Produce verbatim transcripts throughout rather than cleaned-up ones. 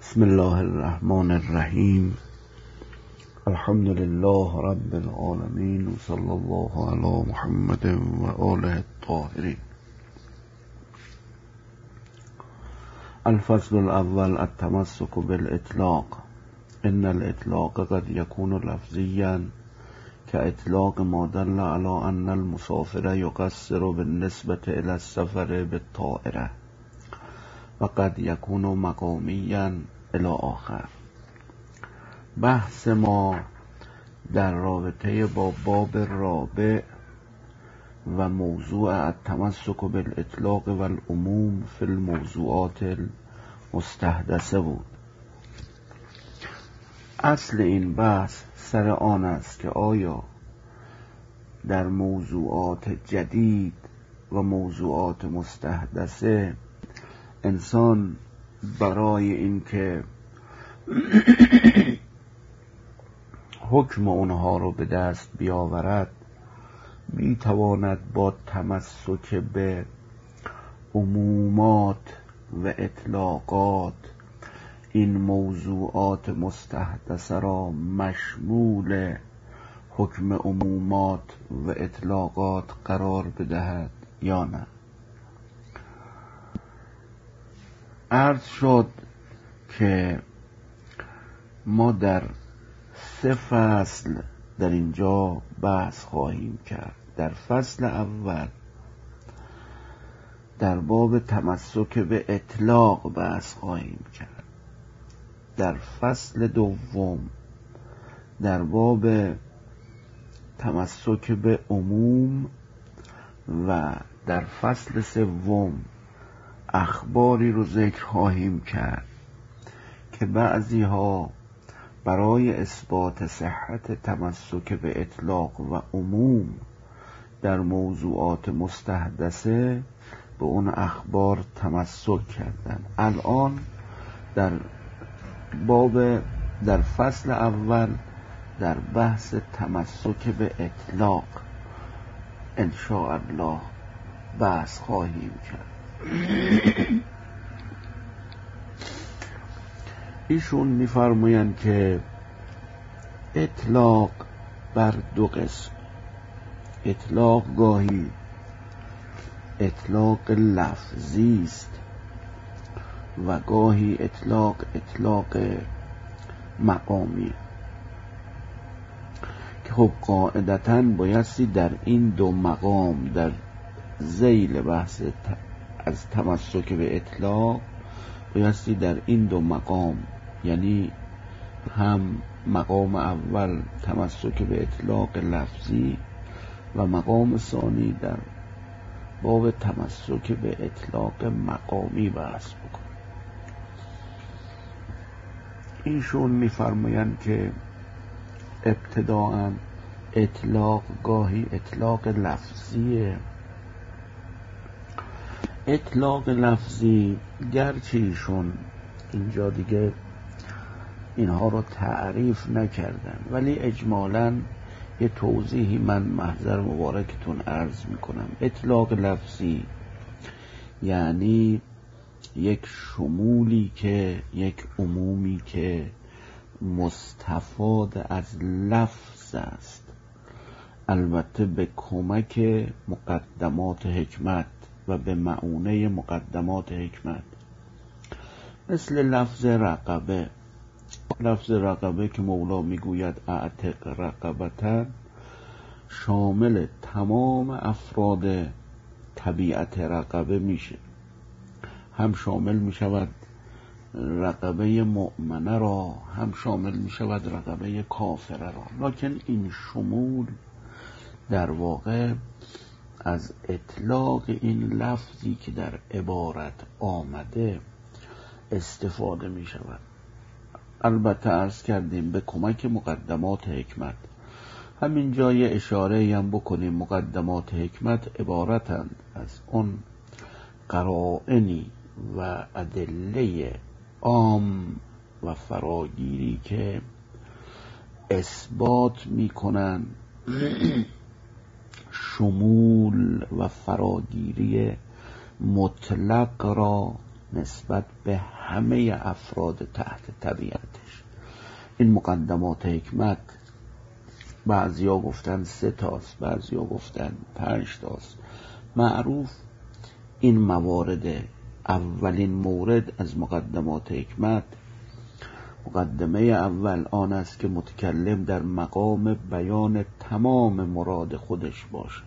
بسم الله الرحمن الرحیم. الحمد لله رب العالمین و صلی الله علی محمد و آله الطاهرین. الفصل الاول التمسك بالاطلاق. ان الاطلاق قد يكون لفظيا كاطلاق ما دل على ان المسافر يقصر بالنسبة الى السفر بالطائرة و قد يكون مقاميا الى آخر. بحث ما در رابطه با باب رابع و موضوع التمسك بالاطلاق و العموم فی الموضوعات المستحدثه بود. اصل این بحث سر آن است که آیا در موضوعات جدید و موضوعات مستحدثه انسان برای اینکه حکم اونها رو به دست بیاورد میتواند با تمسک به عمومات و اطلاقات این موضوعات مستحدثه را مشمول حکم عمومات و اطلاقات قرار بدهد یا نه. عرض شد که ما در سه فصل در اینجا بحث خواهیم کرد. در فصل اول در باب تمسک به اطلاق بحث خواهیم کرد. در فصل دوم در باب تمسک به عموم و در فصل سوم اخباری رو ذکر خواهیم کرد که بعضی ها برای اثبات صحت تمسک به اطلاق و عموم در موضوعات مستحدثه به اون اخبار تمسک کردن. الان در باب در فصل اول در بحث تمسک به اطلاق ان شاء الله بحث خواهیم کرد. ایشون می‌فرمایند که اطلاق بر دو قسم. اطلاق گاهی اطلاق لفظی است و گاهی اطلاق اطلاق مقامی که خب قاعدتاً بایستی در این دو مقام در ذیل بحث از تمسک به اطلاق بایستی در این دو مقام، یعنی هم مقام اول تمسک به اطلاق لفظی و مقام ثانی در باب تمسک به اطلاق مقامی بحث بکن. ایشون می‌فرمایند که ابتداءً اطلاق گاهی اطلاق لفظیه. اطلاق لفظی گرچه ایشون اینجا دیگه اینها رو تعریف نکردن ولی اجمالاً یه توضیحی من محضر مبارکتون عرض میکنم. اطلاق لفظی یعنی یک شمولی که یک عمومی که مستفاد از لفظ است، البته به کمک مقدمات حکمت و به معونه مقدمات حکمت، مثل لفظ رقبه. لفظ رقبه که مولا میگوید اعتق رقبتن شامل تمام افراد طبیعت رقبه میشه. هم شامل میشود رقبه مؤمنه را، هم شامل میشود رقبه کافره را، لکن این شمول در واقع از اطلاق این لفظی که در عبارت آمده استفاده می شود. البته عرض کردیم به کمک مقدمات حکمت. همین جای اشاره هم بکنیم مقدمات حکمت عبارتند از اون قرائنی و ادله عام و فراگیری که اثبات می کنند شمول و فراگیری مطلق را نسبت به همه افراد تحت طبیعتش. این مقدمات حکمت بعضیا گفتن سه تاست، بعضیا گفتن پنج تاست. معروف این موارد، اولین مورد از مقدمات حکمت، مقدمه اول آن است که متکلم در مقام بیان تمام مراد خودش باشه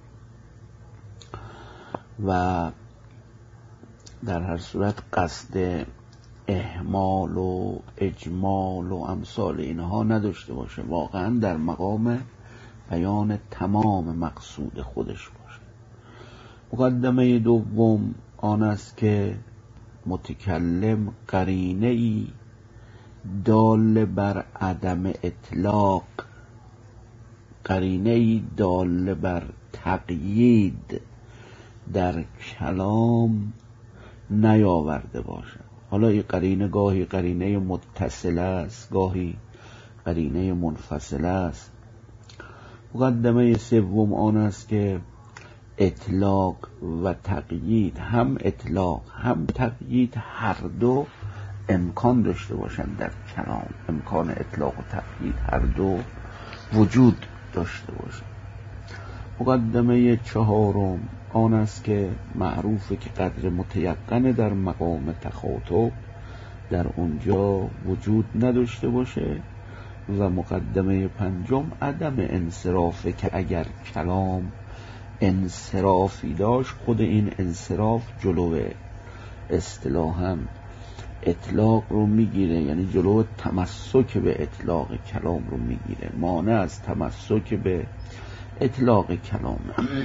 و در هر صورت قصد اهمال و اجمال و امثال اینها نداشته باشه، واقعا در مقام بیان تمام مقصود خودش باشه. مقدمه دوم آن است که متکلم قرینه ای دال بر عدم اطلاق، قرینه ای دال بر تقیید در کلام نیاورده باشد. حالا این قرینه گاهی قرینه متصل است، گاهی قرینه منفصل است. مقدمه سوم آن است که اطلاق و تقیید، هم اطلاق هم تقیید هر دو امکان داشته باشند در کلام، امکان اطلاق و تقیید هر دو وجود داشته باشند. مقدمه چهارم آن است که معروفه که قدر متیقن در مقام تخاطب در اونجا وجود نداشته باشه. و مقدمه پنجم عدم انصرافه که اگر کلام انصرافی داشت خود این انصراف جلو اصطلاحاً اطلاق رو میگیره، یعنی جلو تمسک به اطلاق کلام رو میگیره، مانع از تمسک به اطلاق کلام.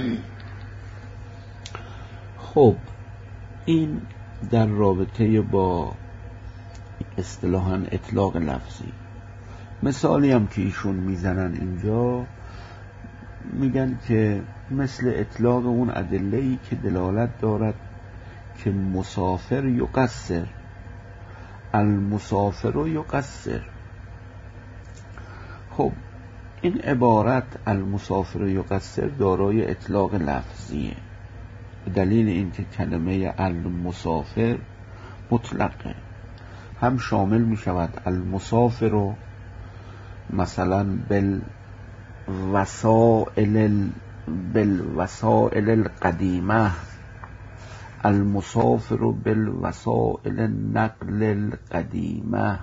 خب این در رابطه با اصطلاحاً اطلاق لفظی. مثالی هم که ایشون میزنن اینجا، میگن که مثل اطلاق اون ادله‌ای که دلالت دارد که مسافر یقصر، المسافر یقصر. خب این عبارت المسافر یقصر دارای اطلاق لفظیه، به دلیل اینکه کلمه المسافر مطلقه، هم شامل می شود المسافر رو مثلا بالوسائل بالوسائل القدیمه، المسافر بالوسائل النقل القدیمه،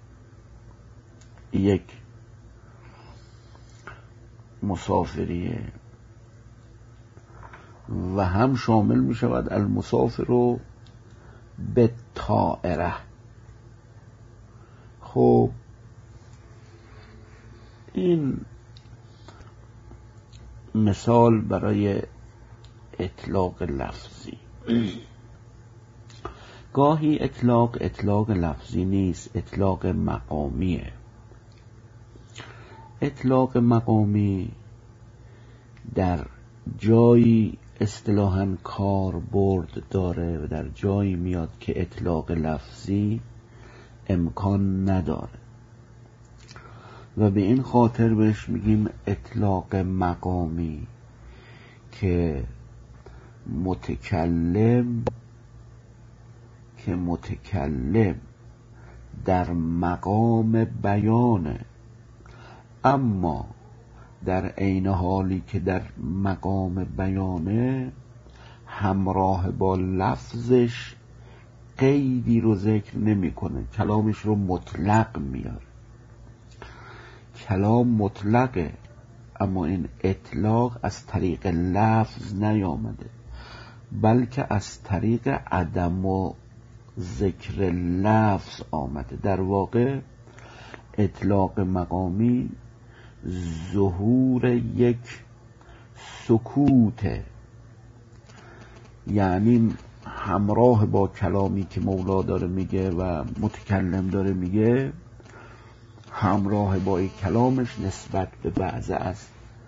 یک مسافریه. و هم شامل می شود المسافر رو به طائره. خب این مثال برای اطلاق لفظی. گاهی اطلاق اطلاق لفظی نیست، اطلاق مقامیه. اطلاق مقامی در جایی اصطلاحاً کاربرد داره و در جایی میاد که اطلاق لفظی امکان نداره و به این خاطر بهش میگیم اطلاق مقامی که متکلم که متکلم در مقام بیانه، اما در عین حالی که در مقام بیانه همراه با لفظش قیدی رو ذکر نمیکنه، کلامش رو مطلق میاره. کلام مطلقه اما این اطلاق از طریق لفظ نیامده، بلکه از طریق عدم و ذکر لفظ آمده. در واقع اطلاق مقامی ظهور یک سکوته، یعنی همراه با کلامی که مولا داره میگه و متکلم داره میگه، همراه با این کلامش نسبت به بعض از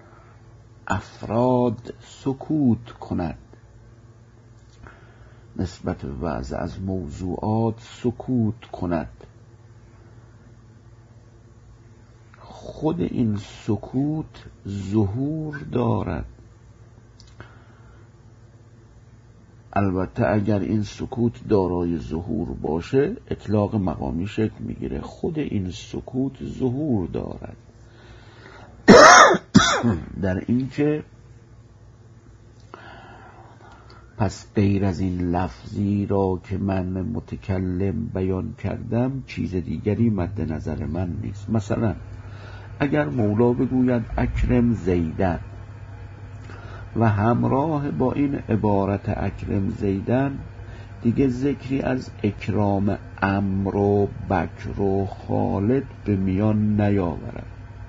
افراد سکوت کند، نسبت به بعض از موضوعات سکوت کند. خود این سکوت ظهور دارد، البته اگر این سکوت دارای ظهور باشه اطلاق مقامی شکل میگیره. خود این سکوت ظهور دارد در این که پس غیر از این لفظی را که من متکلم بیان کردم چیز دیگری مد نظر من نیست. مثلا اگر مولا بگوید اکرم زیدن و همراه با این عبارت اکرم زیدن دیگه ذکری از اکرام عمرو و بکر و خالد به میان نیاورد.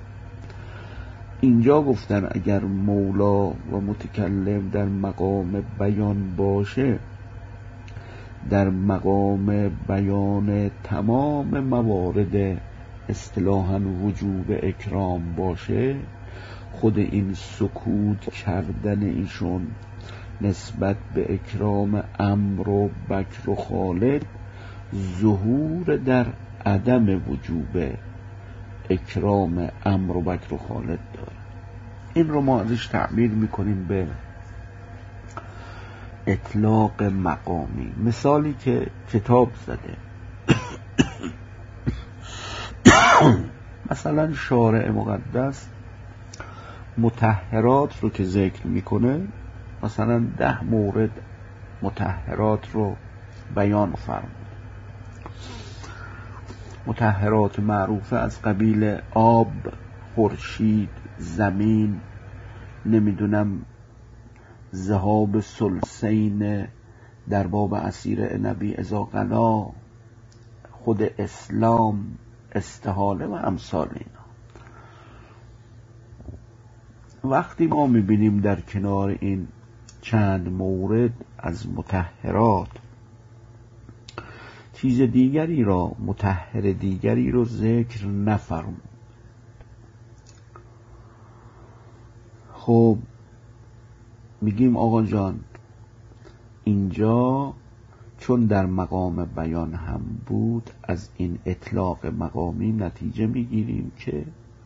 اینجا گفتن اگر مولا و متکلم در مقام بیان باشه، در مقام بیان تمام موارد اصطلاحاً وجوب اکرام باشه، خود این سکوت کردن ایشون نسبت به اکرام عمرو و بکر و خالد ظهور در عدم وجوب اکرام عمرو و بکر و خالد داره. این رو ما ازش تعبیر میکنیم به اطلاق مقامی. مثالی که کتاب زده مثلا شارع مقدس مطهرات رو که ذکر میکنه، مثلا ده مورد مطهرات رو بیان فرمود. مطهرات معروفه از قبیل آب، خورشید، زمین، نمیدونم ذهاب ثلثین در باب عصیر نبی اذا غنا، خود اسلام، استحاله و امثال اینا. وقتی ما میبینیم در کنار این چند مورد از مطهرات چیز دیگری را، مطهر دیگری رو ذکر نفرمود، خب میگیم آقا جان اینجا چون در مقام بیان هم بود، از این اطلاق مقامی نتیجه میگیریم که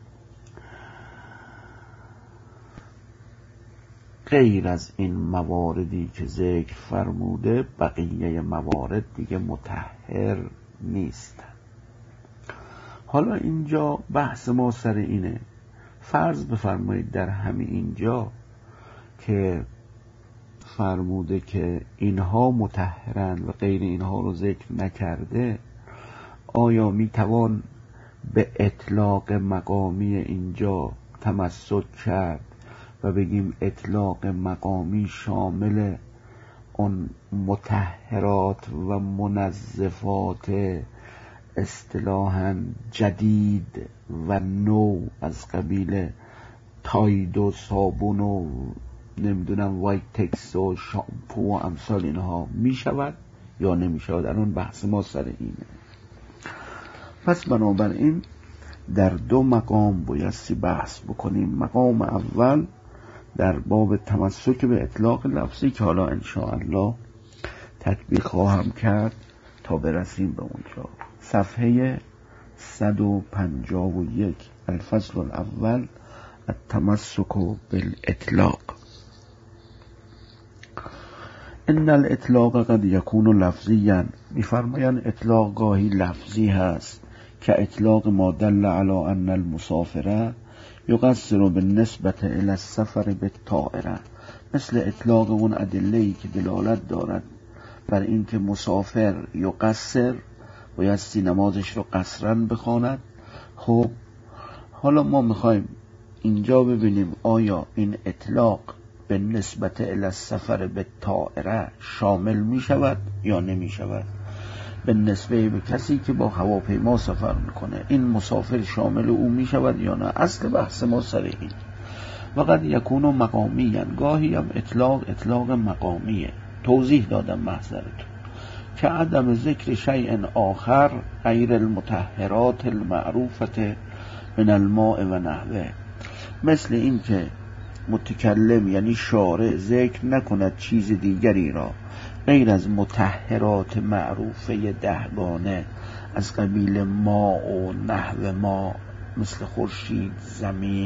غیر از این مواردی که ذکر فرموده بقیه موارد دیگه مطهر نیست. حالا اینجا بحث ما سر اینه، فرض بفرمایید در همین اینجا که فرموده که اینها مطهرند و غیر اینها رو ذکر نکرده، آیا میتوان به اطلاق مقامی اینجا تمسک کرد و بگیم اطلاق مقامی شامل اون مطهرات و منظفات اصطلاحاً جدید و نو از قبیل تاید و صابون و نمیدونم وایت تکس و شامپو و امثال اینها می شود یا نمی شود؟ الان بحث ما سر اینه. پس بنابراین در دو مقام بایستی بحث بکنیم. مقام اول در باب تمسک به اطلاق لفظی که حالا انشاءالله تطبیق خواهم کرد تا برسیم به اونجا. صفحه صد و پنجاه و یک، الفصل الاول التمسک بالاطلاق. ان الاطلاق قد یکون لفظیا، میفرمایند اطلاق گاهی لفظی هست که اطلاق ما دل علی ان المسافر یقصر بالنسبة الى السفر بالطائره، مثل اطلاق اون ادله‌ای که دلالت دارد بر اینکه مسافر یقصر بایستی نمازش رو قصرا بخواند. خب حالا ما میخوایم اینجا ببینیم آیا این اطلاق به نسبت الی السفر بالطائره شامل می شود یا نمی شود؟ به نسبه به کسی که با هواپیما سفر میکنه این مسافر شامل او می شود یا نه؟ اصل بحث ما سر این. وقد یکون مقامی، گاهی هم اطلاق اطلاق مقامیه. توضیح دادم محضرتون که عدم ذکر شیء آخر غیر المطهرات المعروفت من الماء و نحوه، مثل این که متکلم یعنی شارع ذکر نکند چیز دیگری را غیر از مطهرات معروفه دهگانه از قبیل ما و نحو ما، مثل خورشید، زمین،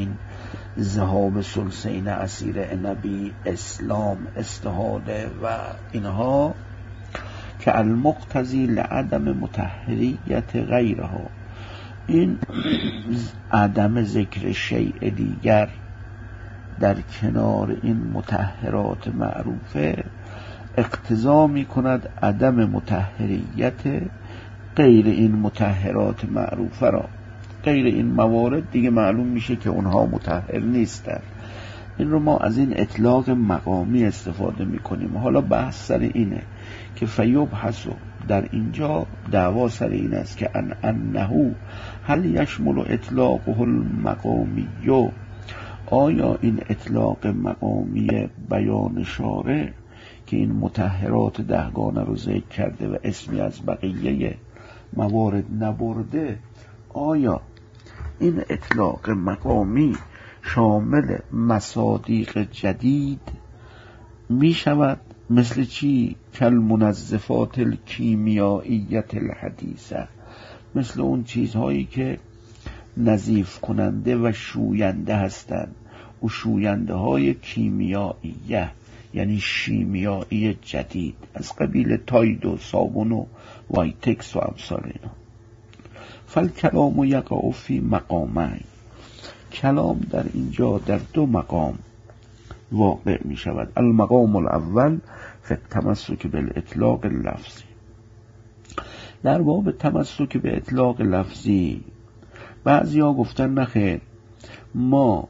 ذهاب ثلثین اسیر نبی، اسلام، استحاله و اینها، که المقتضی لعدم مطهریت غیرها، این عدم ذکر شیء دیگر در کنار این مطهرات معروفه اقتضا می کند عدم مطهریت غیر این مطهرات معروفه را. غیر این موارد دیگه معلوم میشه که اونها مطهر نیستن. این رو ما از این اطلاق مقامی استفاده میکنیم. حالا بحث سر اینه که فیبحث، در اینجا دعوا سر این است که ان انه هل یشمل اطلاقه المقامی، آیا این اطلاق مقامی بیان شارع که این مطهرات دهگانه رو ذکر کرده و اسمی از بقیه موارد نبرده، آیا این اطلاق مقامی شامل مصادیق جدید می شود؟ مثل چی؟ کالمنظفات الکیمیائیت الحدیثه، مثل اون چیزهایی که نظیف کننده و شوینده هستند، و شوینده های کیمیائیه یعنی شیمیایی جدید از قبیل تاید و صابون و وایتکس و امثال اینا. فالکلام یقع فی مقامین، کلام در اینجا در دو مقام واقع می شود. المقام الاول فی التمسک بالاطلاق اللفظی، در باب تمسک به اطلاق لفظی بعضی ها گفتن نخیر، ما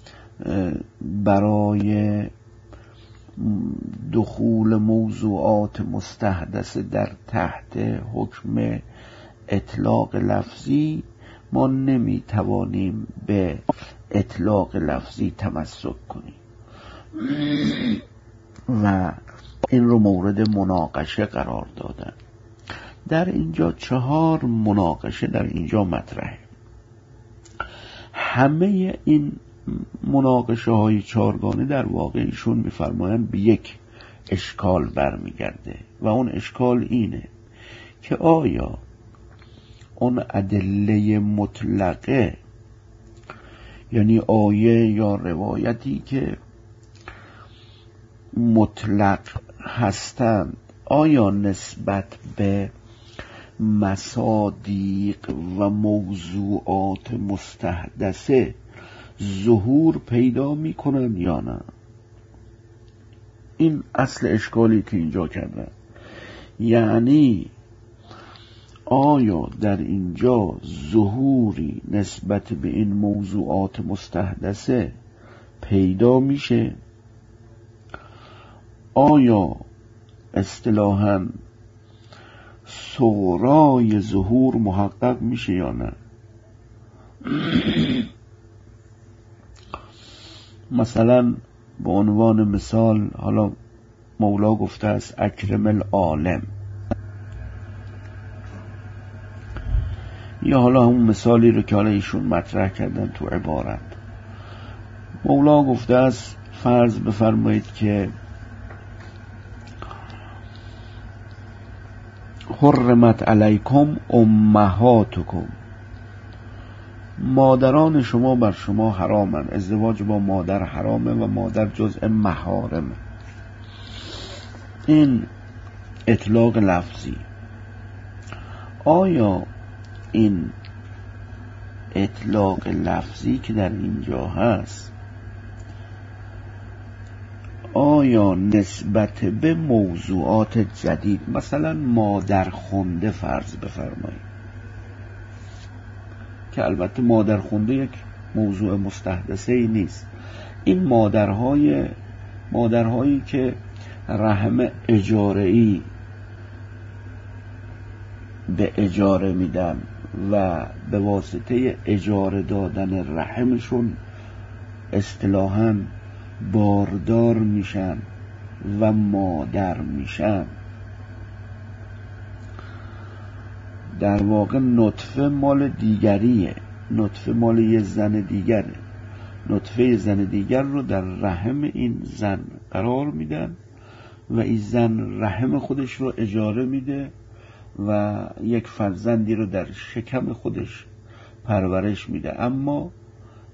برای دخول موضوعات مستحدثه در تحت حکم اطلاق لفظی ما نمی توانیم به اطلاق لفظی تمسک کنیم و این رو مورد مناقشه قرار دادن. در اینجا چهار مناقشه در اینجا مطرحه. همه این مناقشه های چهارگانه در واقع ایشون میفرمایند به یک اشکال برمیگرده و اون اشکال اینه که آیا اون ادله مطلقه، یعنی آیه یا روایتی که مطلق هستند، آیا نسبت به مصادیق و موضوعات مستحدثه ظهور پیدا می کنند یا نه؟ این اصل اشکالی که اینجا کردن. یعنی آیا در اینجا ظهوری نسبت به این موضوعات مستحدثه پیدا میشه؟ آیا اصطلاحاً صغرای ظهور محقق میشه یا نه؟ مثلا به عنوان مثال، حالا مولا گفته است اکرم العالم، یا حالا همون مثالی رو که حالا ایشون مطرح کردن تو عبارت، مولا گفته است فرض بفرمایید که حرمت علیکم امهاتکم، مادران شما بر شما حرامن، ازدواج با مادر حرامه و مادر جزء محارمه. این اطلاق لفظی. آیا این اطلاق لفظی که در اینجا هست آیا نسبت به موضوعات جدید، مثلا مادر خونده فرض بفرمایید، که البته مادر خونده یک موضوع مستحدثه ای نیست، این مادرهای مادرهایی که رحم اجاره‌ای به اجاره میدن و به واسطه اجاره دادن رحمشون اصطلاحاً باردار میشن و مادر میشن، در واقع نطفه مال دیگریه، نطفه مال یه زن دیگره، نطفه زن دیگر رو در رحم این زن قرار میدن و این زن رحم خودش رو اجاره میده و یک فرزندی رو در شکم خودش پرورش میده. اما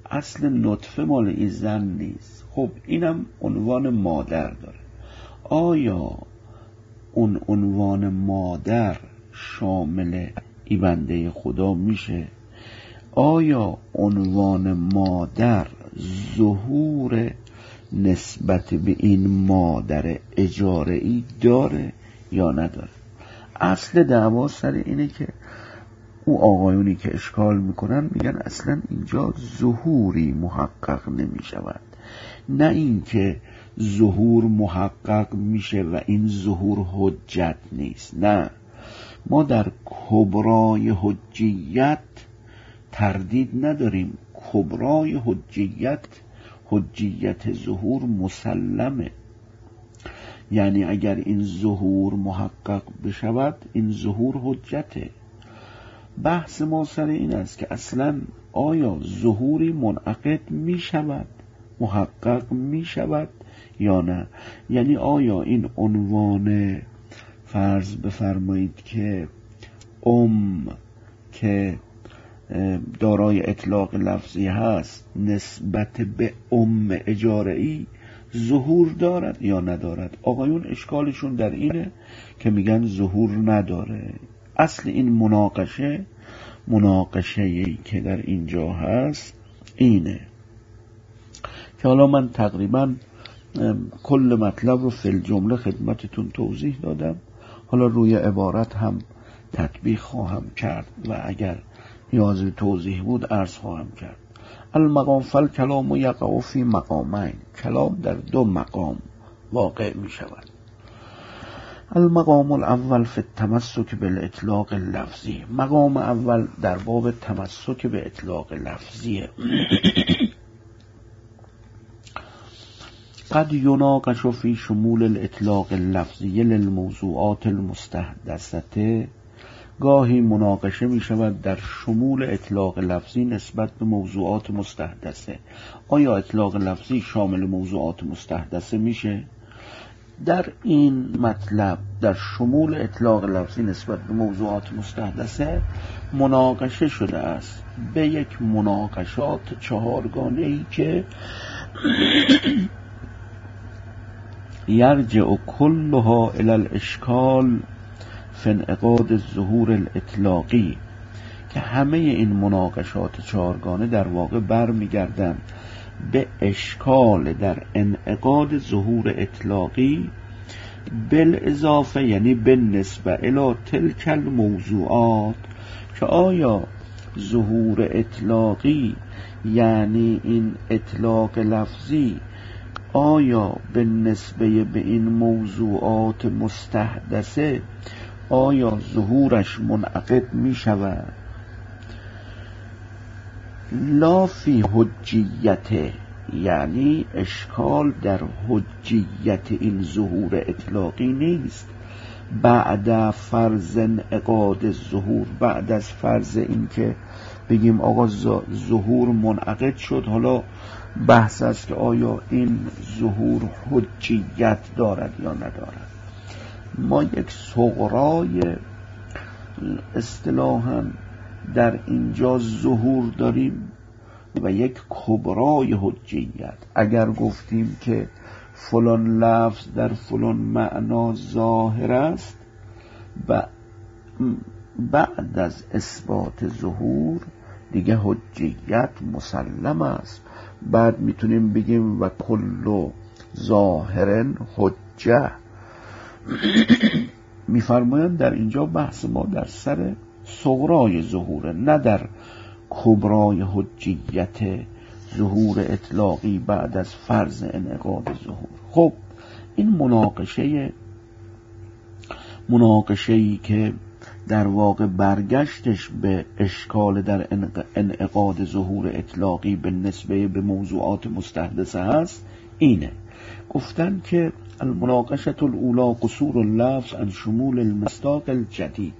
اصل نطفه مال این زن نیست. خب اینم عنوان مادر داره. آیا اون عنوان مادر شامل ای بنده خدا میشه؟ آیا عنوان مادر ظهور نسبت به این مادر اجاره‌ای داره یا نداره؟ اصل دعوا سر اینه که او آقایونی که اشکال میکنن میگن اصلا اینجا ظهوری محقق نمیشود، نه اینکه ظهور محقق میشه و این ظهور حجت نیست. نه، ما در کبرای حجیت تردید نداریم. کبرای حجیت حجیت ظهور مسلمه، یعنی اگر این ظهور محقق بشود این ظهور حجته. بحث ما سر این است که اصلا آیا ظهوری منعقد می شود، محقق می شود یا نه؟ یعنی آیا این عنوان فرض بفرمایید که ام که دارای اطلاق لفظی هست نسبت به ام اجاره‌ای ظهور دارد یا ندارد؟ آقایون اشکالشون در اینه که میگن ظهور نداره. اصل این مناقشه مناقشه‌ای که در اینجا هست اینه که حالا من تقریبا کل مطلب رو فی الجمله خدمتتون توضیح دادم. حالا روی عبارت هم تطبیق خواهم کرد و اگر نیاز به توضیح بود عرض خواهم کرد. المقام فالکلام یقع فی مقامین، کلام در دو مقام واقع می شود. المقام الاول فی التمسک بالاطلاق اللفظی، مقام اول در باب تمسک به اطلاق لفظیه. قد یناقش فی شمول الاطلاق اللفظی للموضوعات المستحدثه، گاهی مناقشه می شود در شمول اطلاق لفظی نسبت به موضوعات مستحدثه. آیا اطلاق لفظی شامل موضوعات مستحدثه میشه؟ در این مطلب در شمول اطلاق لفظی نسبت به موضوعات مستحدثه مناقشه شده است به یک مناقشات چهارگانه ای که یرجع کلها الی الاشکال فی انعقاد الظهور الاطلاقی، که همه این مناقشات چهارگانه در واقع برمیگردند به اشکال در انعقاد ظهور اطلاقی بالاضافه، یعنی به نسبه الی تلک الموضوعات، که آیا ظهور اطلاقی یعنی این اطلاق لفظی آیا به نسبه به این موضوعات مستحدثه آیا ظهورش منعقد می شود؟ لا فی حجیت، یعنی اشکال در حجیت این ظهور اطلاقی نیست بعد فرض انعقاد ظهور، بعد از فرض این که بگیم آقا ظهور منعقد شد، حالا بحث است که آیا این ظهور حجیت دارد یا ندارد. ما یک صغرای اصطلاحاً در اینجا ظهور داریم و یک کبرای حجیت. اگر گفتیم که فلان لفظ در فلان معنا ظاهر است و بعد از اثبات ظهور دیگه حجیت مسلم است، بعد میتونیم بگیم و کل ظاهر حجه. میفرمایند در اینجا بحث ما در سر صغرای ظهوره، نه در کبرای حجیت ظهور اطلاقی بعد از فرض انعقاد ظهور. خب این مناقشه مناقشه‌ای که در واقع برگشتش به اشکال در انعقاد ظهور اطلاقی به نسبه به موضوعات مستحدثه هست اینه. گفتن که المناقشه الاولی قصور اللفظ عن شمول المصداق الجدید.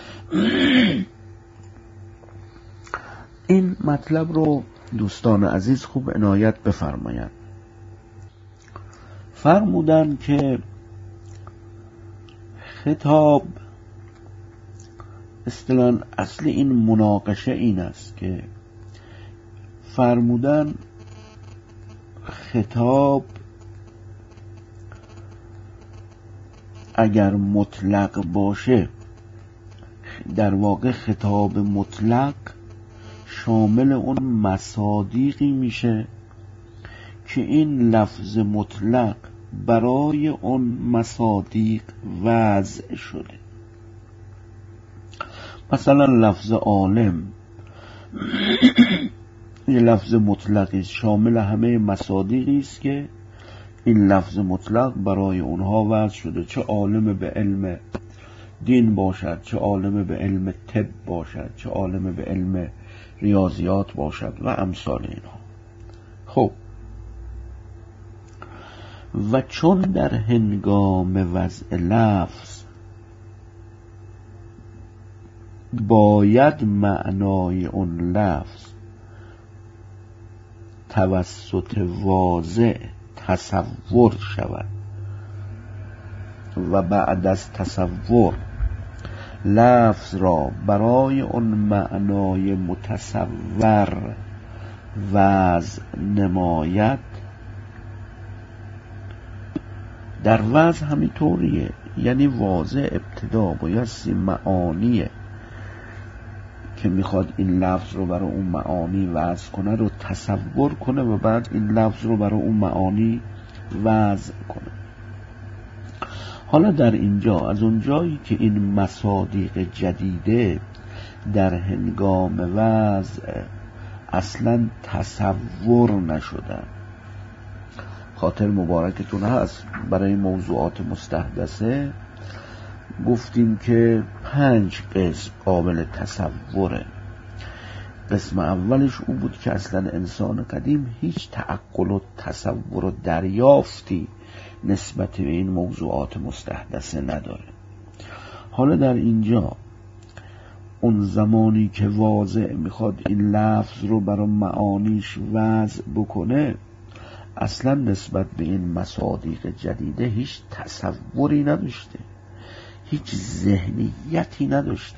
این مطلب رو دوستان عزیز خوب عنایت بفرمایند. فرمودن که خطاب اصطلاحاً اصل این مناقشه این است که فرمودن خطاب اگر مطلق باشه، در واقع خطاب مطلق شامل اون مصادیقی میشه که این لفظ مطلق برای اون مصادیق وضع شده. مثلا لفظ عالم یه لفظ مطلقی شامل همه مصادیقی است که این لفظ مطلق برای اونها وضع شده، چه عالم به علم دین باشد، چه عالم به علم طب باشد، چه عالم به علم ریاضیات باشد و امثال اینها. خب و چون در هنگام وضع لفظ باید معنای اون لفظ توسط واضع تصور شود و بعد از تصور لفظ را برای اون معنای متصور وضع نماید، در وضع همینطوریه، یعنی واضع ابتدا بایستی معانیه که میخواد این لفظ رو برای اون معانی وضع کنه رو تصور کنه و بعد این لفظ رو برای اون معانی وضع کنه. حالا در اینجا از اون جایی که این مصادیق جدیده در هنگام وضع اصلا تصور نشدن، خاطر مبارکتون هست برای موضوعات مستحدثه گفتیم که پنج قسم قابل تصوره. قسم اولش او بود که اصلا انسان قدیم هیچ تعقل و تصور و دریافتی نسبت به این موضوعات مستحدثه نداره. حالا در اینجا اون زمانی که واضع میخواد این لفظ رو برای معانیش وضع بکنه اصلا نسبت به این مصادیق جدیده هیچ تصوری نداشته، هیچ ذهنیتی نداشته.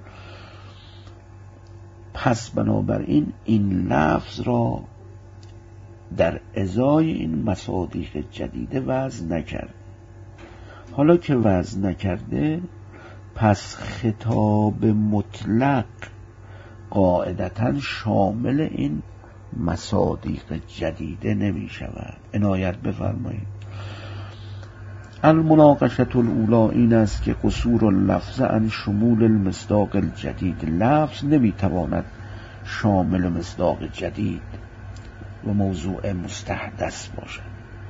پس بنابراین این لفظ را در ازای این مصادیق جدیده وضع نکرد. حالا که وضع نکرده پس خطاب مطلق قاعدتاً شامل این مصادیق جدیده نمی شود. عنایت بفرمایید. المناقشه الاولی این است که قصور اللفظ عن شمول المصداق الجدید، لفظ نمی تواند شامل مصداق جدید و موضوع مستحدث باشد.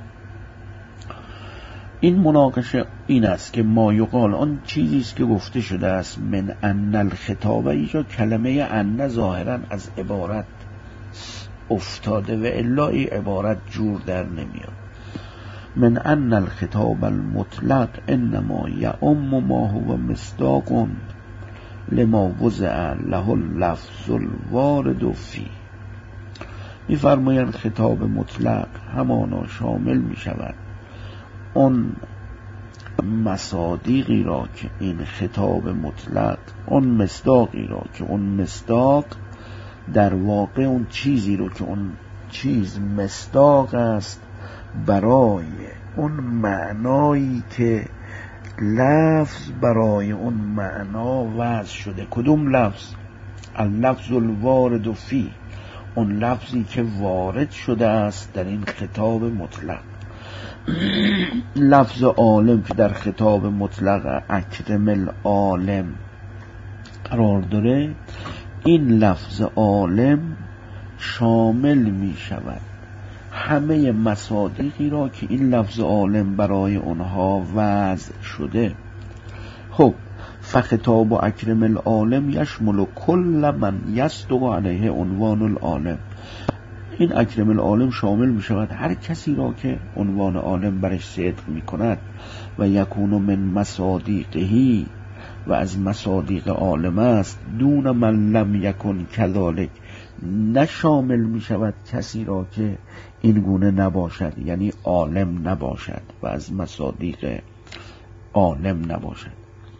این مناقشه این است که ما یقال آن چیزی است که گفته شده است من ان الخطاب، اینجا کلمه ان ظاهرا از عبارت افتاده و الا ای عبارت جور در نمیاد. من ان الخطاب المطلق انما یعم ما هو مصداق لما وضع له اللفظ الوارد فی. می‌فرمایند خطاب مطلق همانا شامل می شود اون مصادیقی را که این خطاب مطلق، اون مصداقی را که اون مصداق در واقع اون چیزی رو که اون چیز مصداق است برای اون معنایی که لفظ برای اون معنا وضع شده. کدوم لفظ؟ اللفظ الوارد فی، اون لفظی که وارد شده است در این خطاب مطلق. لفظ عالم که در خطاب مطلق اکرم العالم قرار داره، این لفظ عالم شامل می شود همه مصادیقی را که این لفظ عالم برای اونها وضع شده. خب فخطاب و اکرم العالم یشمل کل من یصدق علیه عنوان العالم، این اکرم العالم شامل می شود هر کسی را که عنوان عالم برش صدق می کند و یکون من مصادیقهی و از مصادیق عالم است، دون من لم یکن کذالک، نه شامل می شود کسی را که این گونه نباشد، یعنی عالم نباشد و از مصادیق عالم نباشد.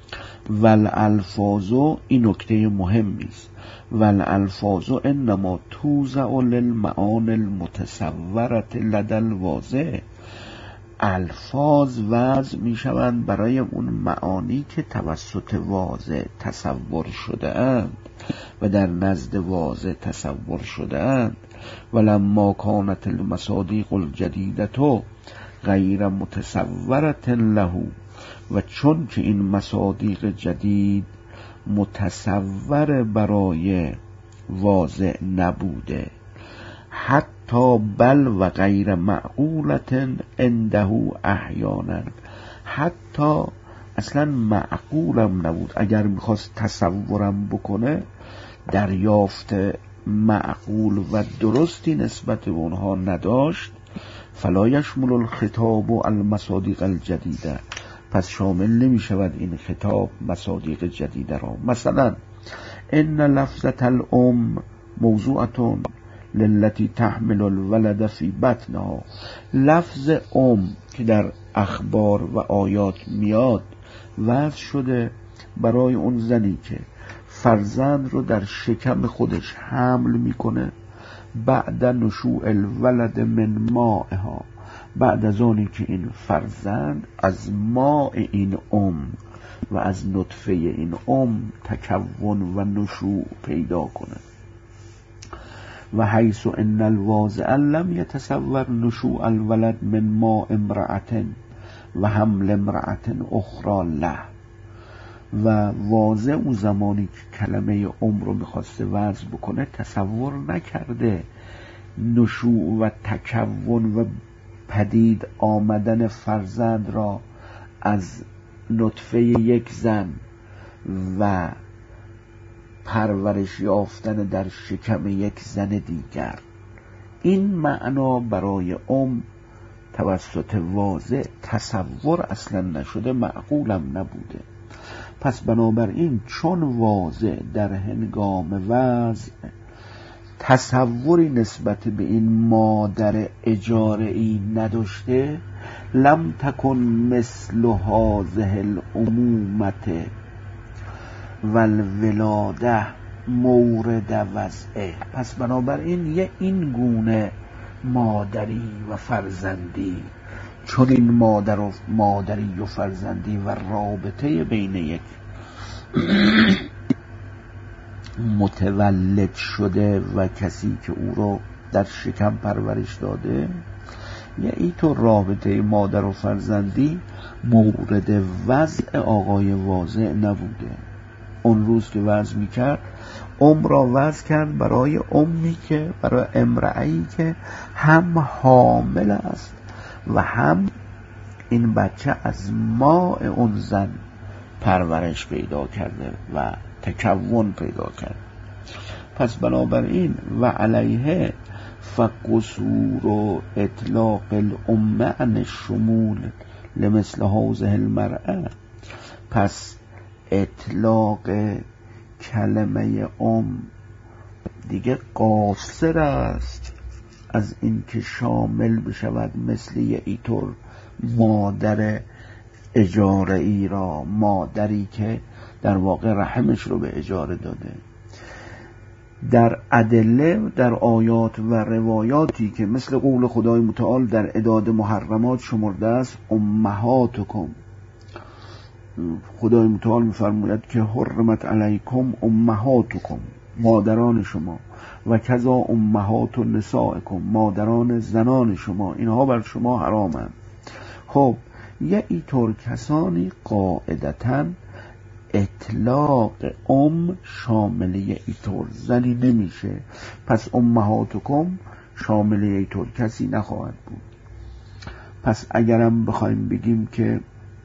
والالفاظ، این نکته مهمی است، والالفاظ انما توزع للمعانی المتصوره لدى الواضع. الفاظ وضع می شوند برای اون معانی که توسط واضع تصور شده اند و در نزد واضع تصور شده اند. ولما کانت المصادیق الجدیدة غیر متصورة له، و چون که این مصادیق جدید متصور برای واضع نبوده، حتی بل و غیر معقولت عنده احیانا، حتی اصلا معقولم نبود، اگر میخواست تصورم بکنه دریافت معقول و درستی نسبت به اونها نداشت. فلا یشمل الخطاب المصادیق الجدیده، پس شامل نمی شود این خطاب مصادیق جدیده را. مثلا ان لفظة الام موضوعة للتی تحمل الولد فی بطنها، لفظ ام که در اخبار و آیات میاد وضع شده برای اون زنی که فرزند رو در شکم خودش حمل میکنه، بعد نشوء الولد من مائها، بعد از آنی که این فرزند از ماء این ام و از نطفه این ام تکون و نشوء پیدا کنه. و حیث ان الواضع لم یتصور نشوء الولد من ماء امرأة و حمل امرأة اخرى له، و واضع اون زمانی که کلمه ام رو میخواسته وضع بکنه تصور نکرده نشوء و تکون و پدید آمدن فرزند را از نطفه یک زن و پرورش یافتن در شکم یک زن دیگر. این معنا برای ام توسط واضع تصور اصلا نشده، معقولم نبوده. پس بنابراین چون واضع در هنگام وضع تصوری نسبت به این مادر اجاره‌ای نداشته، لم تکن مثل هذه الامومه والولاده مورد وضعه، پس بنابراین یه این گونه مادری و فرزندی، چون این مادر و مادری و فرزندی و رابطه بین یک متولد شده و کسی که او رو در شکم پرورش داده، یه ای تو رابطه مادر و فرزندی مورد وضع آقای واضع نبوده. اون روز که وضع میکرد ام را وضع کرد برای امی که برای امرأه‌ای که هم حامل است و هم این بچه از ماء اون زن پرورش پیدا کرده و تکون پیدا کرد. پس بنابراین و علیه فقصور و اطلاق الامه عن الشمول لمثل هذه المرأة، پس اطلاق کلمه ام دیگه قاصر است از این که شامل بشود مثل یه ایطور مادر اجاره‌ای را، مادری که در واقع رحمش رو به اجاره داده. در ادله، در آیات و روایاتی که مثل قول خدای متعال در عداد محرمات شمرده است، امهاتکم، خدای متعال می‌فرماید که حرمت علیکم امهاتکم، مادران شما، و کذا امهات نسائکم، مادران زنان شما، اینها بر شما حرامند. خب یه اینطور کسانی قاعدتاً اطلاق ام شامل یه اینطور زنی نمیشه، پس امهاتکم شامل یه اینطور کسی نخواهد بود. پس اگرم بخوایم بگیم که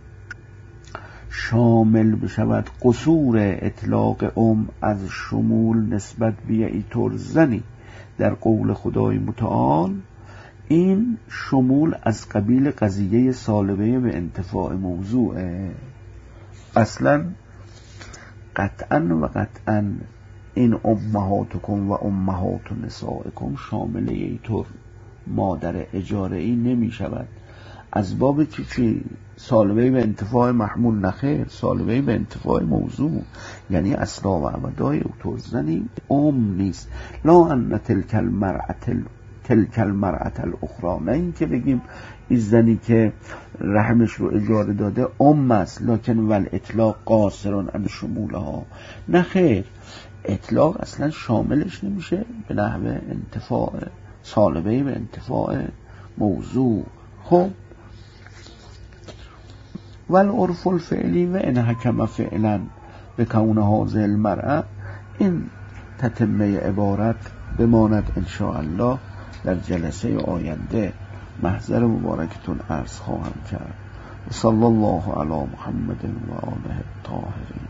شامل بشود قصور اطلاق ام از شمول نسبت به یه اینطور زنی در قول خدای متعال، این شمول از قبیل قضیه سالبه به انتفاع موضوعه. اصلا قطعا و قطعا این امهاتکم و امهات نسائکم شامل اینطور مادر اجاره‌ای نمی شود، از باب که چی؟ سالبه به انتفاع محمول نخیر، سالبه به انتفاع موضوع، یعنی اصلا و ابدای اوتوزنی ام نیست. لا ان تلک المرأة تلک المرأة الاخرى، نه این که بگیم این زنی که رحمش رو اجاره داده ام است، لکن ول اطلاق قاصران عن شمولها، نه خیر، اطلاق اصلا شاملش نمیشه به نحو انتفاع سالبه به انتفاع موضوع. خب والعرف الفعلی و ان حکم فعلا به کون هذه المرأة، این تتمه عبارت بماند انشاءالله در جلسه آینده محضر مبارکتون عرض خواهم کرد. صلی الله علی محمد و آله الطاهرین.